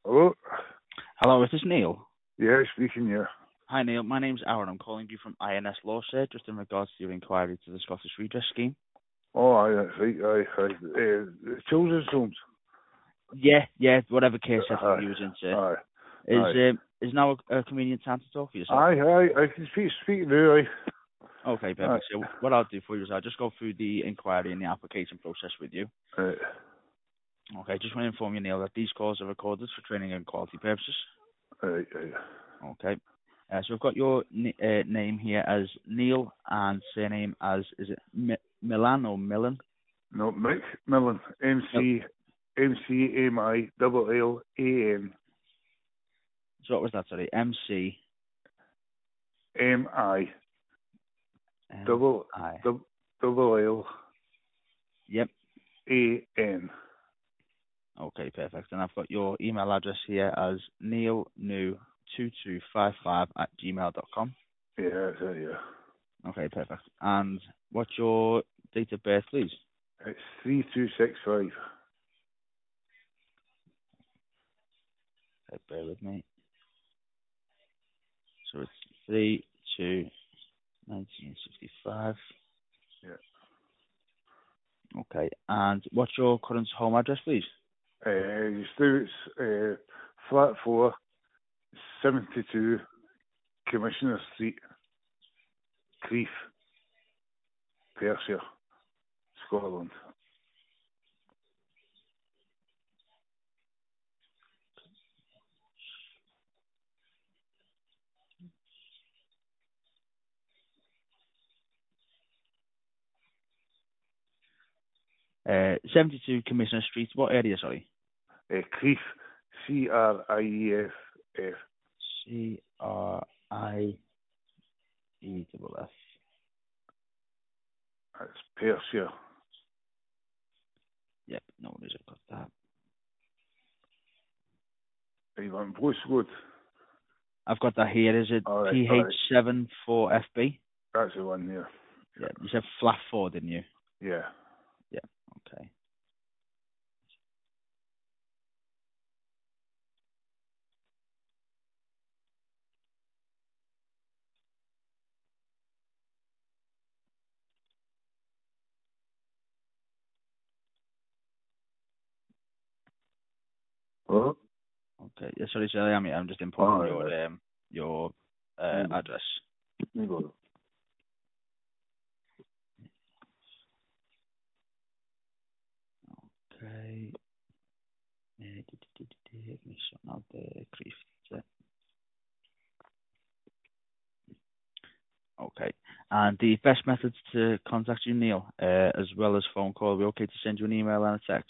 Hello? Hello, is this Neil? Yeah, speaking, yeah. Hi Neil, my name's Aaron. I'm calling you from INS Law, sir, just in regards to your inquiry to the Scottish Redress Scheme. Oh, aye, that's right, aye, aye. Children's homes. Yeah, whatever case setting Aye, you're using, sir. aye, aye. Is now a convenient time to talk for yourself? Aye, I can speak now, aye. Okay, Aye, perfect. So what I'll do for you is I'll just go through the inquiry and the application process with you. aye, Okay, just want to inform you, Neil, that these calls are recorded for training and quality purposes. aye, aye. Okay. So I've got your name here as Neil and surname as, is it Milan or Millen? No, Mick Millen, McMillan. So what was that, sorry? MC. MI, I. double L, Yep. AN. Okay, perfect. And I've got your email address here as neilnew2255@gmail.com. Yeah, that's it, yeah. Okay, perfect. And what's your date of birth, please? It's 3265. Okay, bear with me. So it's 3/2/1965. Yeah. Okay, and what's your current home address, please? It's flat 4, 72, Commissioner Street, Crieff, Persia, Scotland. 72 Commissioner Street. What area, sorry? Crieff, CRIEFF. CRIEFF. That's Persia. Yep, no worries, I've got that. You want postcode? I've got that here. Is it Alright, PH74FB? that's the one there. Yeah, you said flat 4, didn't you? Yeah. Yeah, okay. Oh, Okay, yeah, sorry, sir, I'm just inputting your address. You got it. Okay. Give me something out there, Chris. Okay. And the best methods to contact you, Neil, as well as phone call, are we okay to send you an email and a text?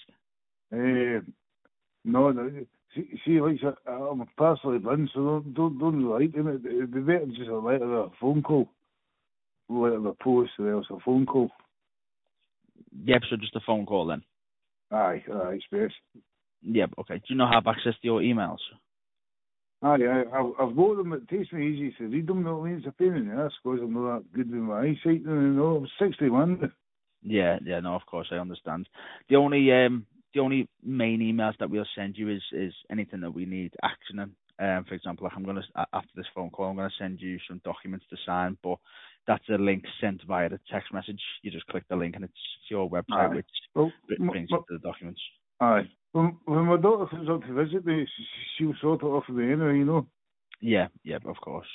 No, see, like, I'm partially blind, so don't like him. It'd be better just a letter or a phone call. Letter or post, or else a phone call. Yep, so just a phone call then. Aye, it's best. Yep, okay. Do you not have access to your emails? Aye, I've got them. It takes me easy to read them. No, it's a pain in the ass because I'm not that good with my eyesight. I'm 61. Yeah, no, of course, I understand. The only main emails that we'll send you is anything that we need actioning. For example, like after this phone call, I'm gonna send you some documents to sign, but that's a link sent via the text message. You just click the link and it's your website, Aye. which Well, brings you to the documents. aye. When my daughter comes up to visit me, she'll sort it off with me anyway, Yeah, of course.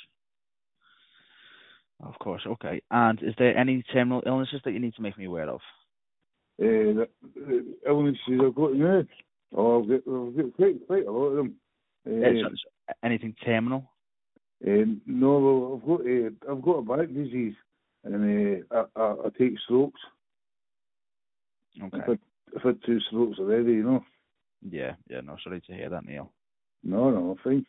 Of course, okay. And is there any terminal illnesses that you need to make me aware of? The illnesses I've got now. Oh, I've got quite a lot of them. Anything terminal? No, well, I've got a back disease, and I take strokes. Okay. I've had 2 strokes already, Yeah, no, sorry to hear that, Neil. No, fine.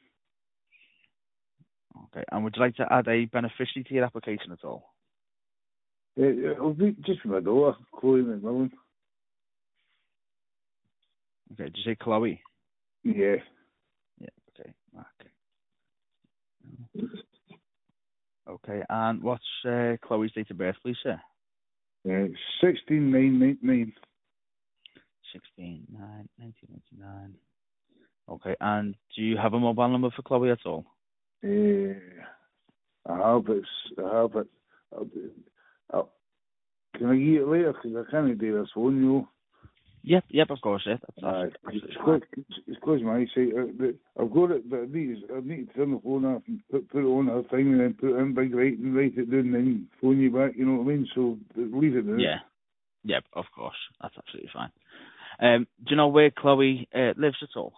Okay, and would you like to add a beneficiary to your application at all? It'll be just my daughter, Chloe McMillan. Okay, did you say Chloe? Yeah. Yeah, okay. Okay, and what's Chloe's date of birth, please, sir? 16/9/99. 16/9/1999. Okay, and do you have a mobile number for Chloe at all? I have it. Can I get it later? Because I can't do this phone, you know. Yep, of course, yeah. That's It's close my site. I've got it, but I need to turn the phone off and put it on her thing and then put it in big right and write it down and then phone you back, you know what I mean? So leave it there. Yeah. Yep, of course. That's absolutely fine. Do you know where Chloe lives at all?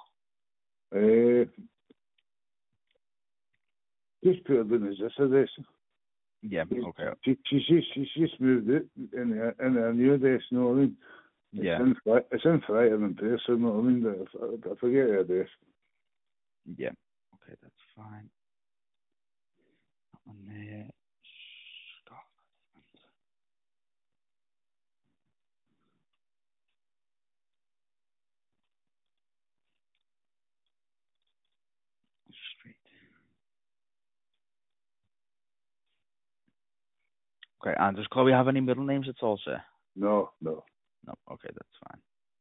Just put it down as this address. Yeah, okay. She's just moved it in her new address, you know what I mean? Yeah. It's in Frighton and Place, you know what I mean? But I forget the address. Yeah. Okay, that's fine. That one there. Street. Okay, and does Chloe have any middle names at all, sir? No. No. Okay, that's fine.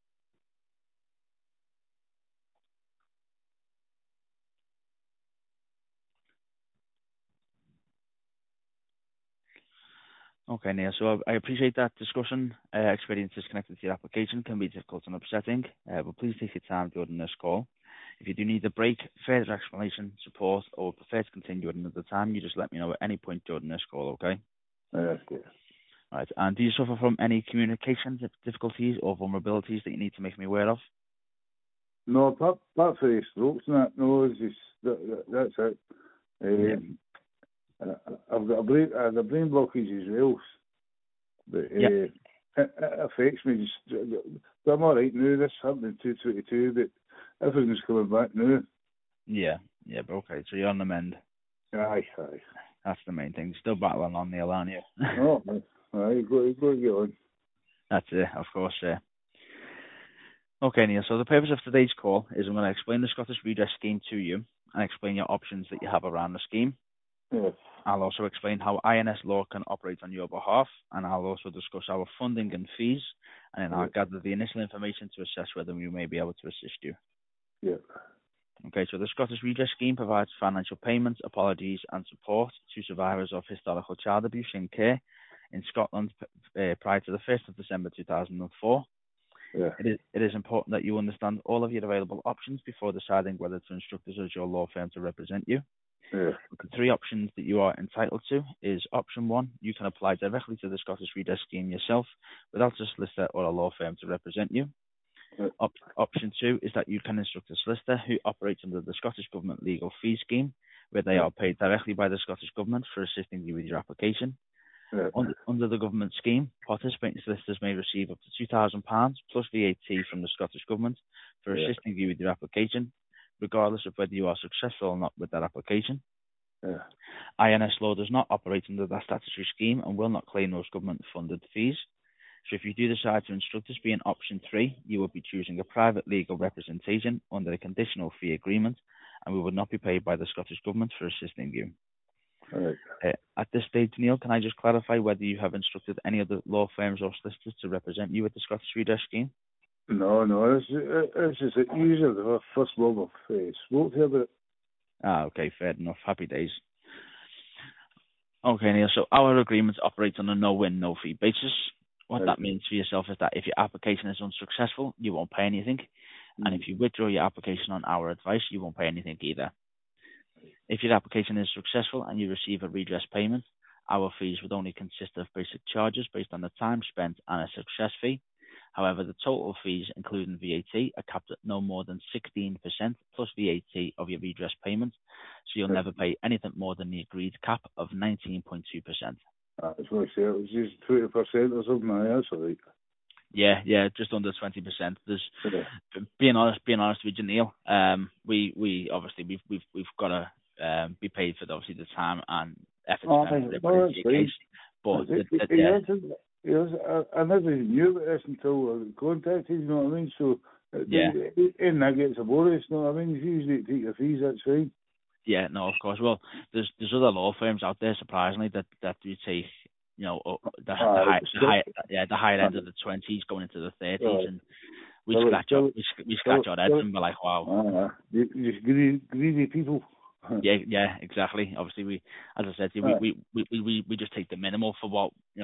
Okay, Neil. So I appreciate that discussion. Experiences connected to your application can be difficult and upsetting, but please take your time during this call. If you do need a break, further explanation, support, or prefer to continue at another time, you just let me know at any point during this call, okay? Okay. Right. And do you suffer from any communication difficulties or vulnerabilities that you need to make me aware of? No, apart for the strokes and that, no, it's just, that's it. I've got the brain blockage as well, but it affects me. But I'm all right now. This happened in 2022, but everything's coming back now. Yeah, but okay. So you're on the mend. Aye. That's the main thing. Still battling on, Neil, aren't you? Oh, aye, you got to get on. That's it, of course, yeah. Okay, Neil, so the purpose of today's call is I'm going to explain the Scottish Redress Scheme to you and explain your options that you have around the scheme. Yeah. I'll also explain how INS law can operate on your behalf, and I'll also discuss our funding and fees, and then I'll gather the initial information to assess whether we may be able to assist you. Yeah. Okay, so the Scottish Redress Scheme provides financial payments, apologies and support to survivors of historical child abuse in care in Scotland prior to the 1st of December 2004. Yeah. It is important that you understand all of your available options before deciding whether to instruct us as your law firm to represent you. Yeah. The three options that you are entitled to is option 1, you can apply directly to the Scottish Redress Scheme yourself without a solicitor or a law firm to represent you. Yeah. Option 2 is that you can instruct a solicitor who operates under the Scottish Government Legal Fee Scheme, where they are paid directly by the Scottish Government for assisting you with your application. Yeah. Under the government scheme, participating solicitors may receive up to £2,000 plus VAT from the Scottish Government for assisting you with your application, regardless of whether you are successful or not with that application. Yeah. INS law does not operate under that statutory scheme and will not claim those government-funded fees. So if you do decide to instruct us being option 3, you will be choosing a private legal representation under a conditional fee agreement, and we would not be paid by the Scottish Government for assisting you. Right. At this stage, Neil, can I just clarify whether you have instructed any other law firms or solicitors to represent you with the Scottish Redress Scheme? No, it's just usually the first mob I've spoke to about it. Okay, fair enough. Happy days. Okay, Neil, so our agreements operate on a no-win, no-fee basis. What that means for yourself is that if your application is unsuccessful, you won't pay anything. And if you withdraw your application on our advice, you won't pay anything either. If your application is successful and you receive a redress payment, our fees would only consist of basic charges based on the time spent and a success fee. However, the total fees, including VAT, are capped at no more than 16% plus VAT of your redress payment, so you'll never pay anything more than the agreed cap of 19.2%. That's what I said. It was just 20% or something. That's all right. Yeah, just under 20%. There's being honest with you, Neil. We obviously we've got to be paid for obviously the time and effort. I never knew about this until I contacted. You know what I mean? So and that gets a bonus. You know what I mean? If you usually take your fees, that's fine. Yeah, no, of course. Well, there's other law firms out there, surprisingly, that do take, the higher end of the 20s, going into the 30s, and we scratch our heads and we're like, wow. Just greedy people. Yeah, exactly. Obviously, we, as I said to you, we just take the minimal for what we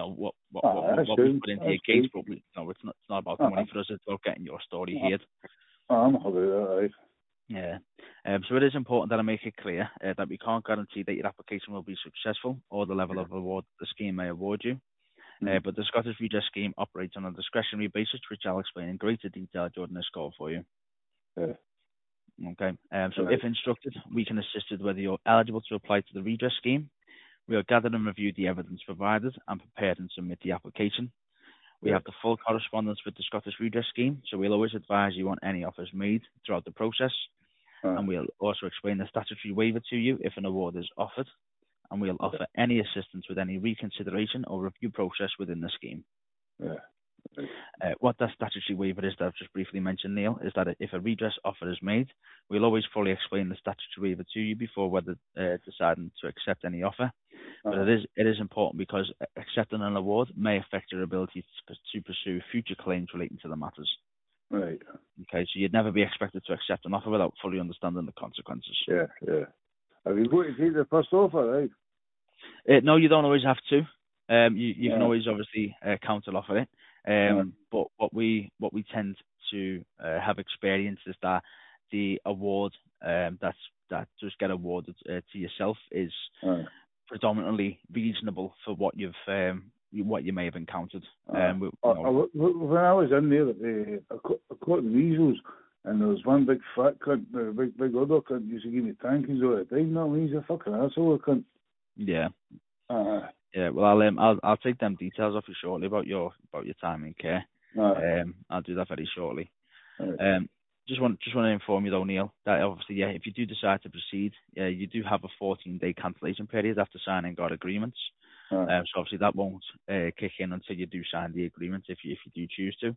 put into your case, but it's not about the money for us. It's about getting your story heard. I'm happy with that, right? Yeah. So it is important that I make it clear that we can't guarantee that your application will be successful or the level of award the scheme may award you. But the Scottish Redress Scheme operates on a discretionary basis, which I'll explain in greater detail during this call for you. Yeah. Okay. So if instructed, we can assist with whether you're eligible to apply to the redress scheme. We'll gather and review the evidence provided and prepare and submit the application. We have the full correspondence with the Scottish Redress Scheme, so we'll always advise you on any offers made throughout the process. And we'll also explain the statutory waiver to you if an award is offered. And we'll offer any assistance with any reconsideration or review process within the scheme. What that statutory waiver is that I've just briefly mentioned, Neil, is that if a redress offer is made, we'll always fully explain the statutory waiver to you before whether deciding to accept any offer. But it is important because accepting an award may affect your ability to pursue future claims relating to the matters. Right. Okay, so you'd never be expected to accept an offer without fully understanding the consequences. Yeah. Have you got to take the first offer, right? No, you don't always have to. You can always obviously counter offer it. But what we tend to have experienced is that the award that does get awarded to yourself is predominantly reasonable for what you may have encountered. When I was in there, I caught the weasels, and there was one big fat cunt, big other cunt used to give me tankies all the time. No, he's a fucking asshole, cunt. Yeah. Yeah. Well, I'll take them details off you shortly about your time in care. I'll do that very shortly. Just want to inform you though, Neil, that obviously, if you do decide to proceed, you do have a 14-day cancellation period after signing our agreements. So obviously that won't kick in until you do sign the agreement if you do choose to.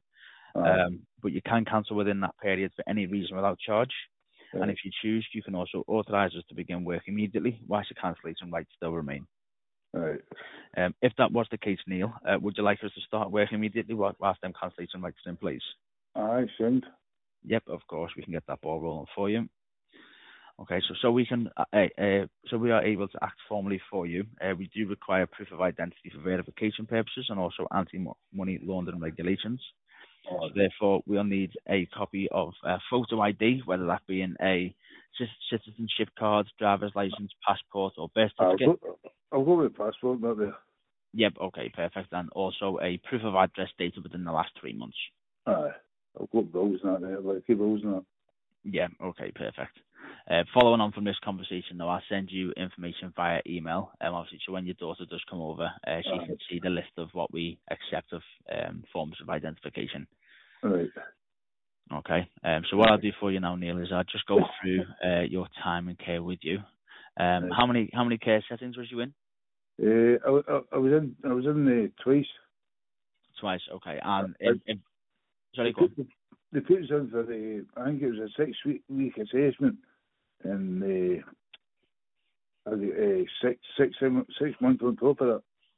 But you can cancel within that period for any reason without charge. And if you choose, you can also authorise us to begin work immediately whilst the cancellation rights still remain. If that was the case, Neil, would you like us to start work immediately whilst them cancellation rights are in place? I shouldn't. Yep, of course, we can get that ball rolling for you. Okay, so we can, so we are able to act formally for you. We do require proof of identity for verification purposes and also anti-money laundering regulations. So therefore, we'll need a copy of photo ID, whether that be in a citizenship card, driver's license, passport, or birth certificate. I'll go with passport, not there. Yep, okay, perfect. And also a proof of address dated within the last 3 months. I'll go with those, not there, like those, not. Yeah, okay, perfect. Following on from this conversation, though, I'll send you information via email. Obviously, so when your daughter does come over, she can see the list of what we accept of forms of identification. Right. Okay. So what I'll do for you now, Neil, is I'll just go through your time in care with you. How many care settings was you in? I was in twice. Twice, okay. And sorry, go on. They put us in for I think it was a 6-week assessment, and I got 6 months on top of that.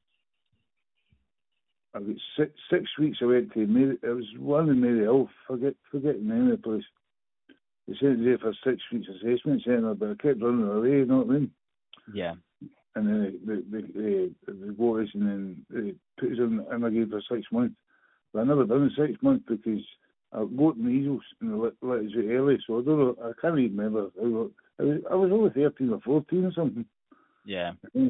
I got 6 weeks. I went to Mary. It was one in Mary Hill. Forget the name of the place. They sent me there for 6 weeks assessment centre, but I kept running away. You know what I mean? Yeah. And then they go us, and then they put us in again for 6 months. But I never done the 6 months because I got measles and they let us out early, so I don't know. I can't even remember. I was only 13 or 14 or something. Yeah.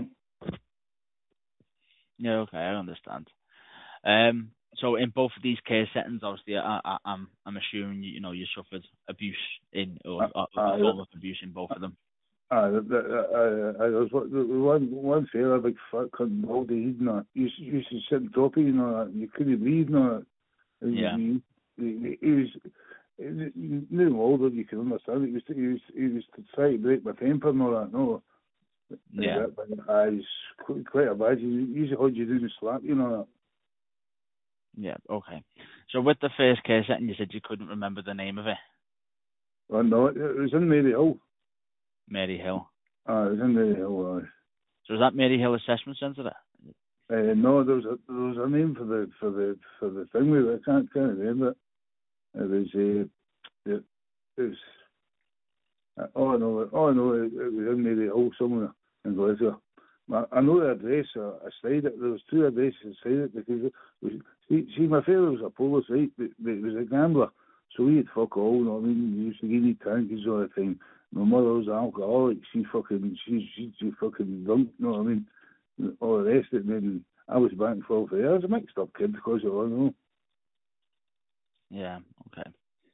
Yeah. Okay, I understand. So in both of these care settings, obviously, I'm assuming you suffered abuse or a form of abuse in both of them. I was one fella, big fat cunt, bald head, and that used to sit on top of you, and you couldn't breathe, and that. He was no older, you can understand it. He was trying to break my temper and all that. No. Yeah. But he's quite a bad. He used to hold you down and slap you and all that. Yeah, okay. So with the first care setting, you said you couldn't remember the name of it? Well, no, it was in Mary Hill. Mary Hill? It was in Mary Hill, So was that Mary Hill Assessment Centre? No, there was a name for the thing with it. I can't remember it. It was all I know, it was in Mary Hall somewhere in Glasgow. I know the address. I stayed it. There was 2 addresses inside it because see, my father was a police, right? But he was a gambler, so he had fuck all. You know what I mean? He used to give me tankies all the time. My mother was an alcoholic. She fucking drunk. You know what I mean? All the rest of it. And then I was back and forth. I was a mixed up kid because of all, you know. Yeah. Okay.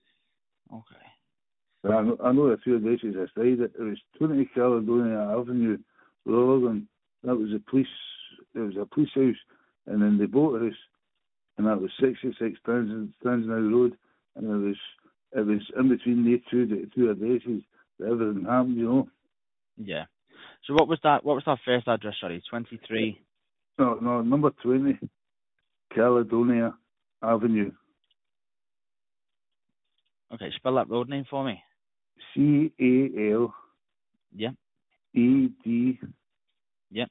But I know the 2 addresses I stayed at. It was 20 Caledonia Avenue, Rutherglen. That was a police. It was a police house, and then the boat house, and that was 66 Stanzenau Road, and it was in between the two addresses that everything happened, you know. Yeah. So what was that first address? Sorry, 23. No, number 20, Caledonia Avenue. Okay, spell that road name for me. CAL. Yeah. ED. Yeah.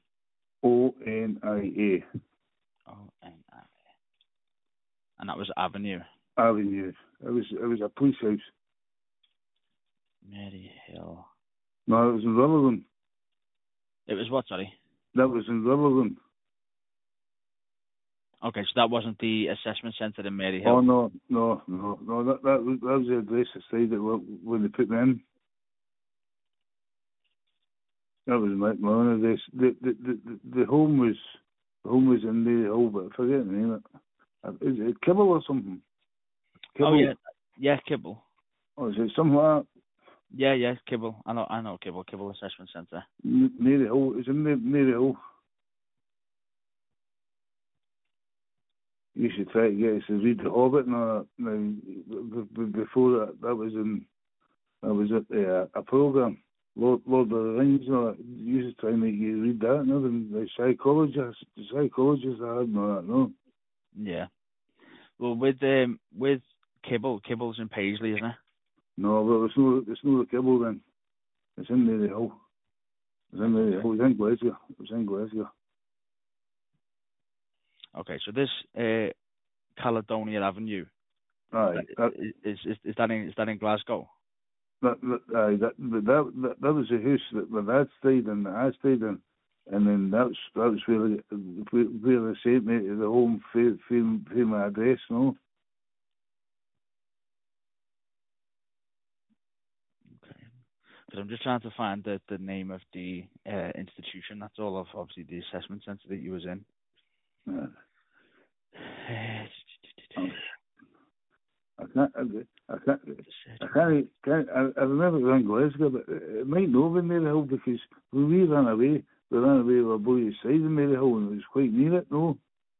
ONIA. ONIA. And that was Avenue. Avenue. It was a police house. Mary Hill. No, it was in Rutherglen. It was what, sorry? That was in Rutherglen. Okay, so that wasn't the assessment centre in Mary Hill? Oh, no. That was the address I stayed at when they put me in. That was my own address. The home was in Mary Hill, but I forget the name of it. Is it Kibble or something? Kibble? Oh, yeah, Kibble. Oh, is it something like that? Yeah, Kibble. I know Kibble Assessment Centre. Mary Hill. It's in Mary Hill. You should try to get us to read The Hobbit now. Before that was a programme. Lord of the Rings, you used to try and make you read that, the psychologists I had no. Yeah. Well, with Kibble's in Paisley, isn't it? No, but it's no the Kibble then. It's in Mary Hill. It's in Glasgow. Okay, so this Caledonia Avenue. Aye. Is that in Glasgow? That was a house that my dad stayed in, that I stayed in, and then that was where they sent me to the home for my address, no. Okay, because I'm just trying to find the name of the institution. That's all of obviously the assessment centre that you was in. Yeah. I remember it was in Glasgow, but it might not have been Mary Hill because when we ran away with a boy outside of Mary Hill and it was quite near it, no?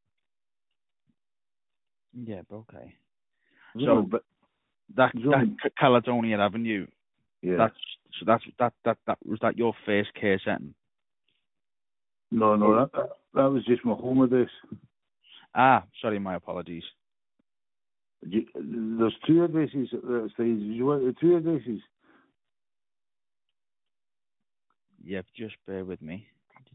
Yeah, but okay. So, but that Caledonia Avenue, yeah. That was that your first care setting? No, that was just my home address. Ah, sorry, my apologies. There's 2 addresses at that stage. Do you want the 2 addresses? Yep, just bear with me.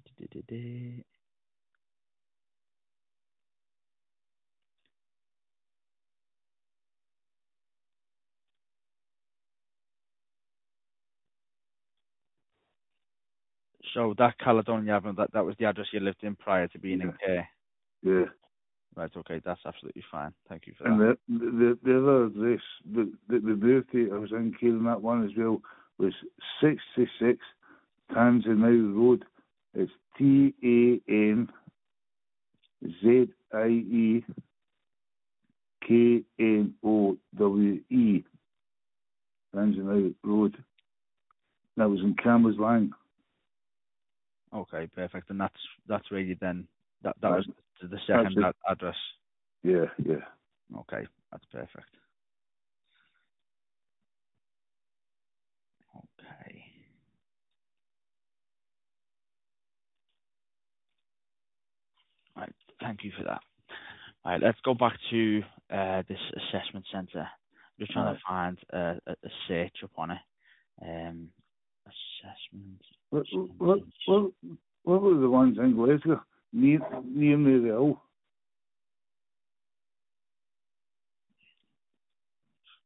So that Caledonia Avenue, that was the address you lived in prior to being in care? Yeah. Right, okay, that's absolutely fine. Thank you for that. And the other address that we moved to, I was in care in that one as well, was 66 Tanzenau Road. It's TANZIEKNOWE. Tanzenau Road. That was in Cambuslang. Okay, perfect. And that's where you then that was the second address. Yeah. Okay, that's perfect. Okay. Right, thank you for that. All right, let's go back to this assessment centre. I'm just trying to find a search upon it. Assessment. What were the ones in Glasgow near Mary Hill?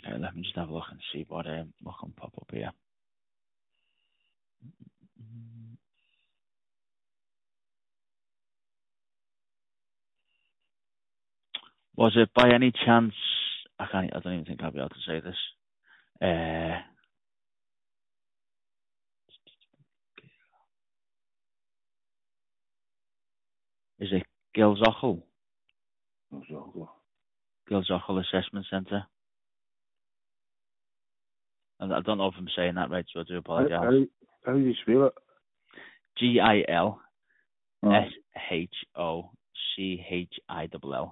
Okay, let me just have a look and see what can pop up here. Was it by any chance? I don't even think I'll be able to say this. Is it Gilzochel? Gilzochel Assessment Centre. And I don't know if I'm saying that right, so I do apologise. How do you spell it? Gilshochill.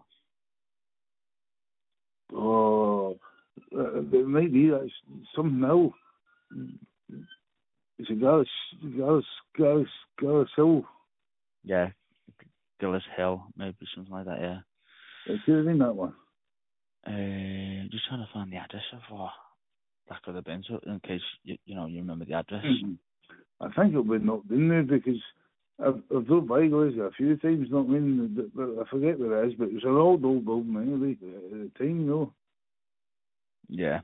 Oh, it might be that's something else. It's a Gillis Hill. Yeah, Gillis Hill, maybe something like that. Yeah. It could have been that one. Just trying to find the address of that could have been, so in case you remember the address. I think it would not been there because I've drove by Glasgow a few times. Not mean I forget where it is, but it was an old building anyway at the time, Yeah.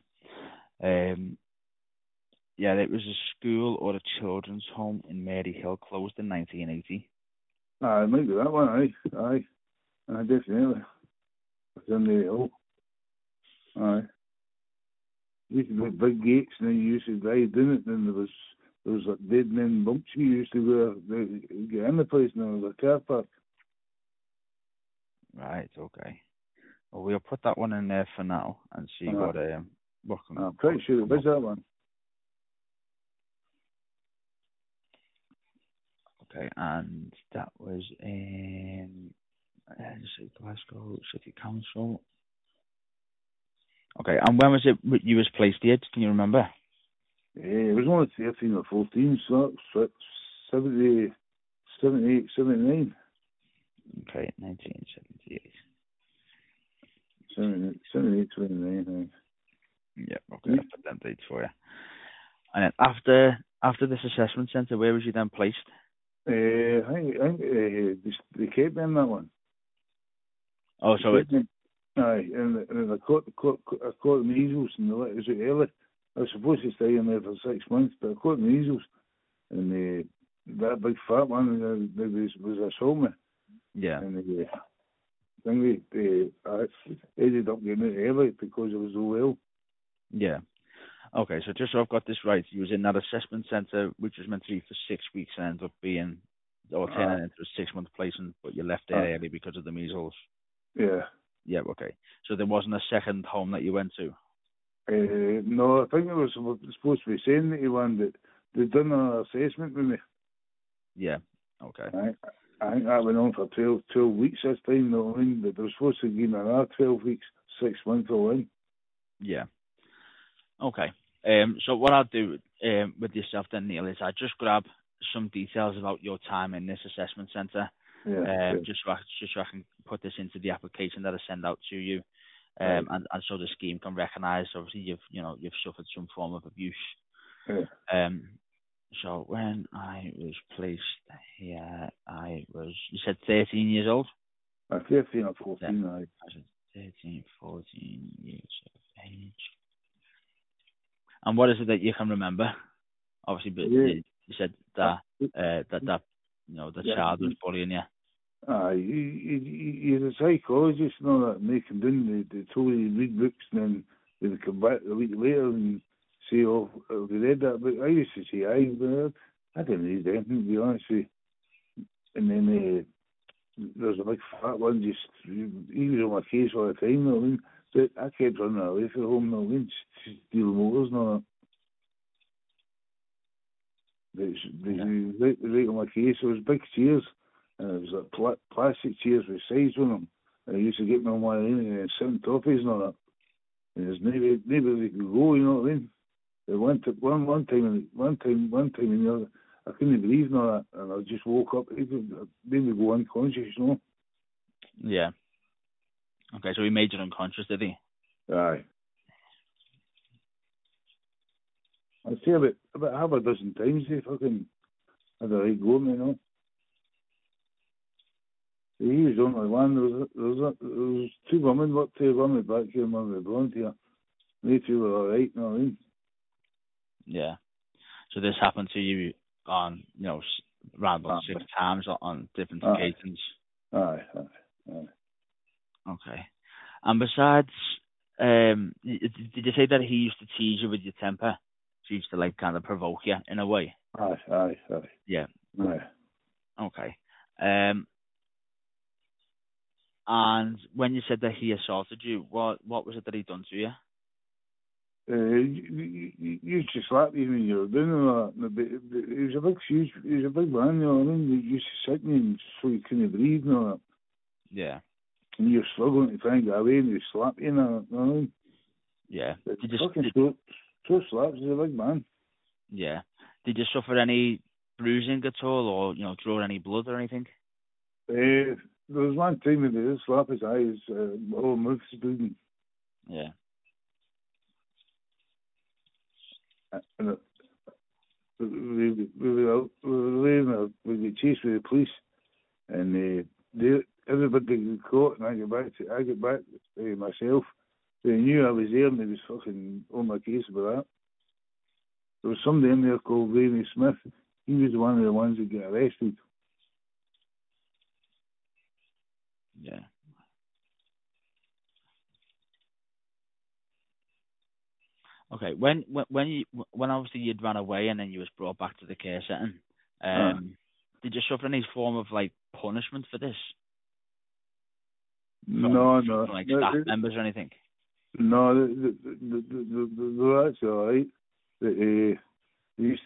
Yeah, it was a school or a children's home in Maryhill, closed in 1980. It might be that one. Aye, definitely. It's in Maryhill. Aye. Used to be big gates, and then you used to drive down it, and there was like dead men bumps you used to go get in the place, and there was a car park. Right, okay. Well, we'll put that one in there for now and see what can. I'm pretty sure it was that one. Okay, and that was in Glasgow City Council. Okay, and when was it you was placed here? Can you remember? It was only 13 or 14, so 78, 79. Okay, 1978. 78, 29. Yeah, okay, I'll put them dates for you. And then after this assessment centre, where was you then placed? I think they kept me in that one. Oh, so it. Aye, and I caught the measles and they let us out early. I was supposed to stay in there for 6 months, but I caught the measles, and that big fat one was assault me. Yeah. And I ended up getting it early because I was so well. Yeah. Okay, so just so I've got this right, you was in that assessment centre, which was meant to be for 6 weeks, and ended up being turning into a 6-month placement, but you left there early because of the measles. Yeah. Yeah. Okay. So there wasn't a second home that you went to. No, I think it was supposed to be saying that one, but they'd done an assessment with me. Yeah. Okay. I think that went on for 12 weeks this time, though. I mean, but they were supposed to give me another 12 weeks, 6 months all in. Yeah. Okay. So what I'll do with yourself then, Neil, is I just grab some details about your time in this assessment centre. Just so I can put this into the application that I send out to you, and so the scheme can recognise. Obviously, you've suffered some form of abuse. Yeah. So when I was placed here, you said 13 years old? 13 or 14, yeah. I was 13, 14 years of age. And what is it that you can remember? Obviously, but you said that the child was bullying you. He's a psychologist and all that, and they come in, they told you to read books, and then they would come back a week later and say, oh, have you read that book? I used to say, I didn't read anything, to be honest with you. And then there's a big fat one, he was on my case all the time, I mean, but I kept running away from home, I mean, to steal motors and all that. But right on my case, there was big chairs, and it was like plastic chairs with sides on them. And I used to get me on my own and sit on top of and all that. And there's nobody could go, you know what I mean? One time, and the other, I couldn't breathe and all that, and I just woke up. It made me go unconscious, you know. Yeah. Okay, so he made you unconscious, did he? Aye. I'd say about half a dozen times they fucking had a right go at me, you know. He was the only one. There was two women worked here, one with black hair and one with blonde hair. They two were all right, you know what I mean? Yeah. So this happened to you on, around about 6 times on different occasions. Aye. Okay. And besides, did you say that he used to tease you with your temper? He used to like kind of provoke you in a way? Aye. Yeah. Aye. Okay. And when you said that he assaulted you, what was it that he done to you? You used to slap you when you were doing all that. He was a big man, you know what I mean? He used to sit in so you couldn't breathe and all that. Yeah. And you're struggling to try and get away and he slap you and all that, you know what I mean? Yeah. Two slaps, he's a big man. Yeah. Did you suffer any bruising at all, or draw any blood or anything? There was one time when he did slap his eyes, all mouth was bleeding. Yeah. And we got chased with the police, and everybody got caught, and I get back myself. They knew I was there, and they was fucking on my case about that. There was somebody in there called Rainy Smith. He was one of the ones that got arrested. Yeah. Okay. When obviously you'd run away and then you was brought back to the care setting, did you suffer any form of like punishment for this? No. From staff members or anything? No, that's all right. They used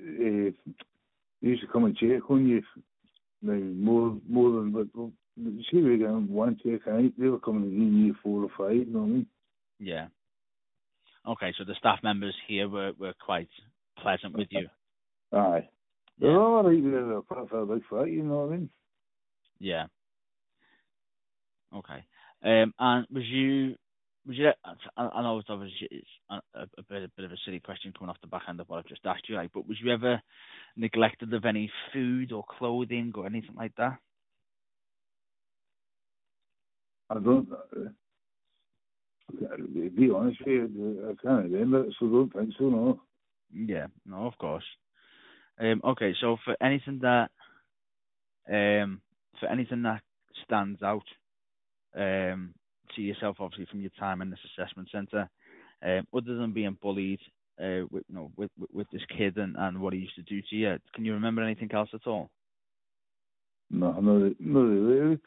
to come and check on you. More than, but see, we got one check a night. They were coming and giving you 4 or 5. You know what I mean? Yeah. Okay, so the staff members here were quite pleasant with you. Aye. Yeah. They're all right. They're part of a big fight. You know what I mean? Yeah. Okay. And was you? I know it's obviously a bit of a silly question coming off the back end of what I've just asked you, but was you ever neglected of any food or clothing or anything like that? I don't. To be honest with you, I can't remember it, so don't think so. No. Yeah. No, of course. Okay. So for anything that stands out to yourself, obviously from your time in this assessment centre, other than being bullied with this kid and what he used to do to you, can you remember anything else at all? No, not really.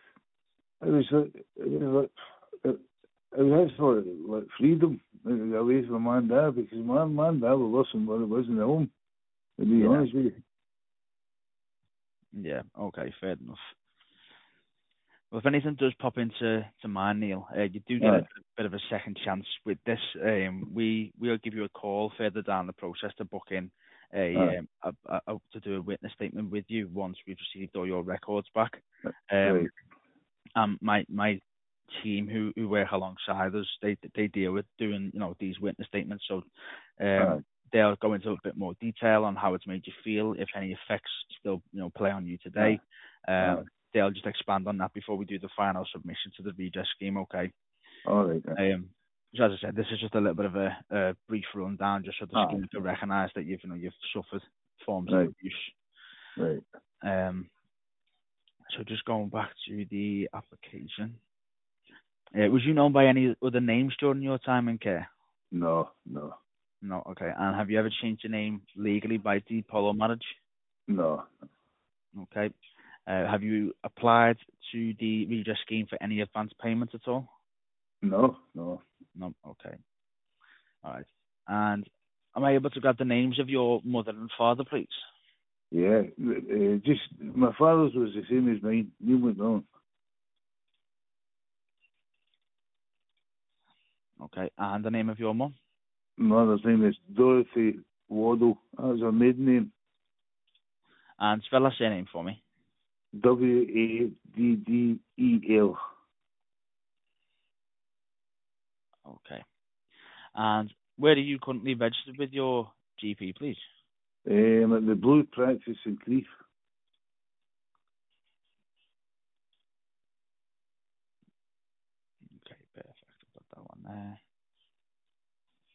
It was for like freedom, away from my and dad, because my and dad were listening when it wasn't at home. To be honest with you. Yeah. Okay. Fair enough. Well, if anything does pop into mind, Neil, you do get a bit of a second chance with this. We'll give you a call further down the process to book in to do a witness statement with you once we've received all your records back. My team who work alongside us, they deal with doing these witness statements, so they'll go into a bit more detail on how it's made you feel, if any effects still play on you today. They'll just expand on that before we do the final submission to the redress scheme. Okay. All right. So as I said, this is just a little bit of a brief rundown, just so the scheme can recognise that you've suffered forms of abuse. Right. So just going back to the application. Was you known by any other names during your time in care? No. No. Okay. And have you ever changed your name legally by deed, poll, or marriage? No. Okay. Have you applied to the redress scheme for any advance payments at all? No. Okay. All right. And am I able to grab the names of your mother and father, please? Yeah. Just my father's was the same as mine. Neil McMillan. Okay. And the name of your mum? Mother's name is Dorothy Waddle. That was her maiden name. And spell her surname for me. Waddel. Okay. And where are you currently registered with your GP, please? At the Blue Practice in Cleef. Okay, perfect. I've got that one there.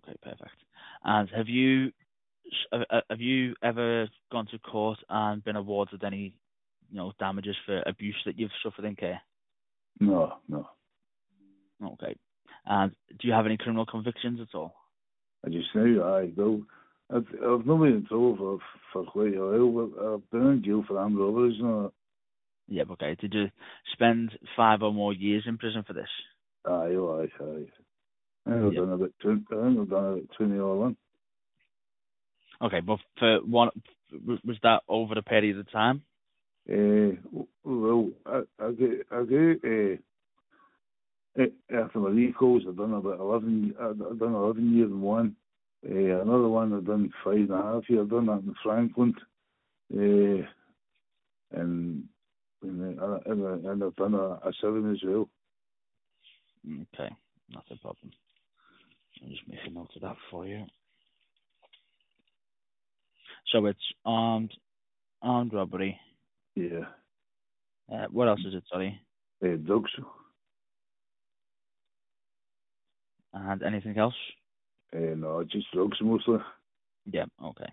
Okay, perfect. And have you ever gone to court and been awarded any, damages for abuse that you've suffered in care? No. Okay. And do you have any criminal convictions at all? I just know, I've not been in trouble for quite a while, but I've been in jail for armed robberies and all that. Yeah, okay. Did you spend 5 or more years in prison for this? Aye. I think I've done about 20 or one. Okay, but for one, was that over a period of time? Well, I get after my recalls, I've done about 11. I've done 11 years in one. Another one I've done 5.5 years. I've done that in Franklin, and I've done a 7 as well. Okay, not a problem. I'll just make a note of that for you. So it's armed robbery. Yeah. What else is it? Sorry. Drugs. And anything else? No, just drugs mostly. Yeah. Okay.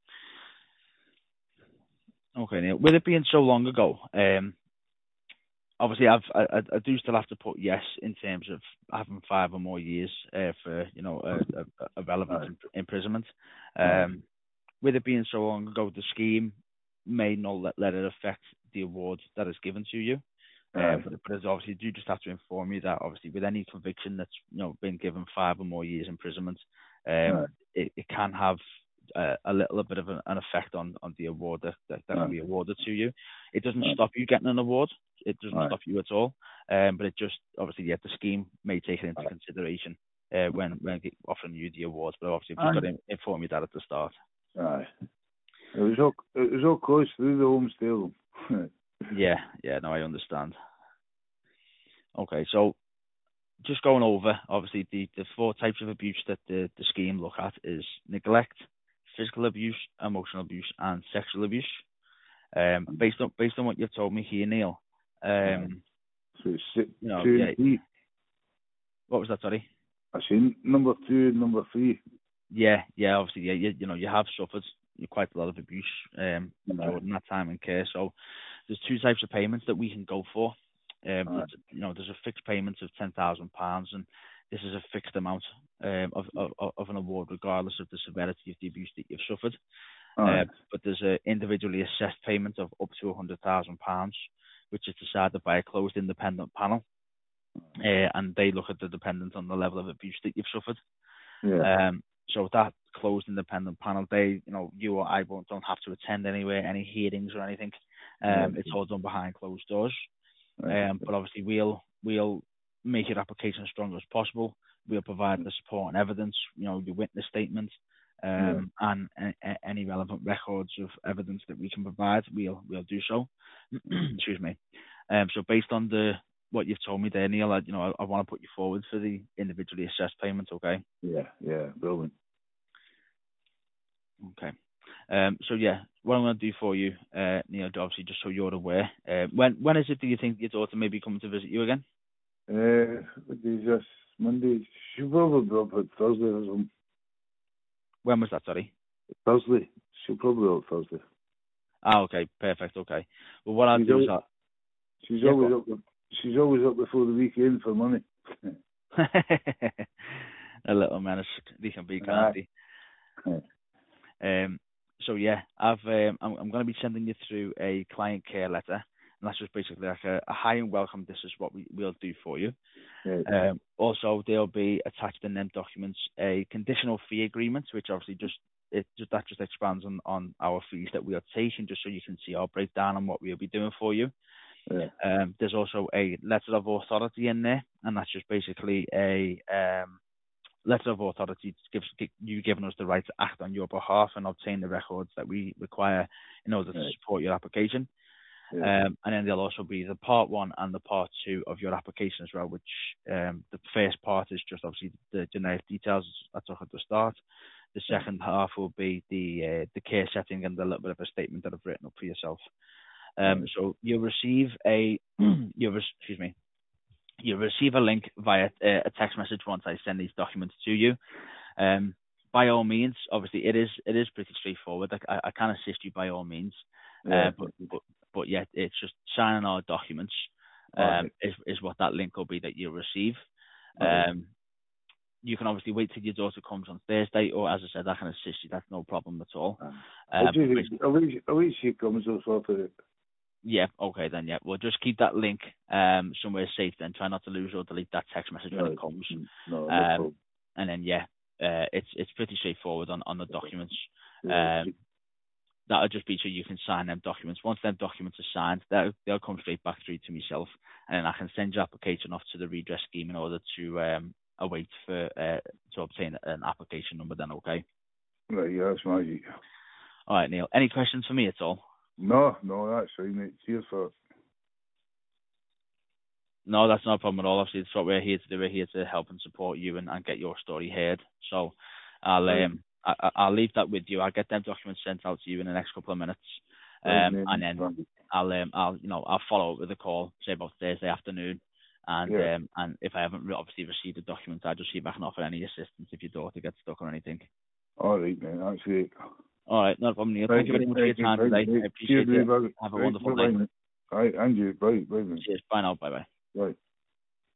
Okay, Neil. With it being so long ago, obviously I do still have to put yes in terms of having 5 or more years for a relevant imprisonment. With it being so long ago, the scheme may not let it affect the award that is given to you. But as obviously, do just have to inform you that obviously with any conviction that's been given 5 or more years imprisonment, it can have a little bit of an effect on the award that can be awarded to you. It doesn't stop you getting an award. It doesn't stop you at all. But it just obviously the scheme may take it into consideration when offering you the awards. But obviously, I've just got to inform you that at the start. Aye. It was all close through the home still. Yeah, no, I understand. Okay, so just going over, obviously, the 4 types of abuse that the scheme look at is neglect, physical abuse, emotional abuse, and sexual abuse. Based on what you've told me here, Neil. So it's what was that? Sorry. I seen number 2 and number 3. Yeah. Obviously, you have suffered quite a lot of abuse during that time in care. So there's 2 types of payments that we can go for. There's a fixed payment of £10,000, and this is a fixed amount of an award, regardless of the severity of the abuse that you've suffered. But there's an individually assessed payment of up to £100,000, which is decided by a closed independent panel, and they look at the dependent on the level of abuse that you've suffered. So that closed independent panel, you or I don't have to attend any hearings or anything. It's all done behind closed doors. But obviously we'll make your application as strong as possible. We'll provide the support and evidence, your witness statement, and any relevant records of evidence that we can provide. We'll do so. Excuse me. So based on what you've told me there, Neil, I want to put you forward for the individually assessed payment. Okay. Yeah, brilliant. Okay. So yeah, what I'm going to do for you, Neil, obviously, just so you're aware, when is it do you think your daughter may be coming to visit you again? Just Monday. She'll probably be up at Thursday or something. When was that, sorry? Thursday. She'll probably be up Thursday. Okay, perfect. Okay. Well, what I'll do is she's always up. She's always up before the weekend for money. A little menace, they can be, can't they? So yeah, I'm going to be sending you through a client care letter, and that's just basically like a hi and welcome. This is what we'll do for you. Also, there'll be attached in them documents a conditional fee agreement, which obviously that just expands on our fees that we are taking, just so you can see our breakdown on what we'll be doing for you. There's also a letter of authority in there, and that's just basically a letter of authority you giving us the right to act on your behalf and obtain the records that we require in order to support your application. And then there'll also be the part 1 and the part 2 of your application as well, which the first part is just obviously the generic details I took at the start. The second half will be the care setting and a little bit of a statement that I've written up for yourself. So you'll receive you'll receive a link via a text message once I send these documents to you. By all means, obviously it is pretty straightforward. I can assist you by all means. But yeah, it's just signing our documents is what that link will be that you'll receive. You can obviously wait till your daughter comes on Thursday, or as I said, I can assist you. That's no problem at all. At least she comes or something. Yeah, okay then. Yeah, we'll just keep that link somewhere safe. Then try not to lose or delete that text message when it comes. And then it's pretty straightforward on the documents. That'll just be so you can sign them documents. Once them documents are signed, they'll come straight back through to myself, and then I can send your application off to the redress scheme in order to await for to obtain an application number. Then, okay. Right, yeah, that's magic. All right, Neil. Any questions for me at all? No, that's fine, mate. Cheers for it. No, that's not a problem at all. Obviously, it's what we're here to do. We're here to help and support you and get your story heard. So, I'll leave that with you. I'll get them documents sent out to you in the next couple of minutes, and then I'll follow up with a call, say about Thursday afternoon, and if I haven't obviously received the documents, I'll just see if I can offer any assistance if your daughter gets stuck or anything. All right, man. That's great. All right, no problem, Neil. Thank you very much for your time today. I appreciate it. Have a wonderful day. All right, and you. Bye. Cheers. Bye now. Bye. Bye.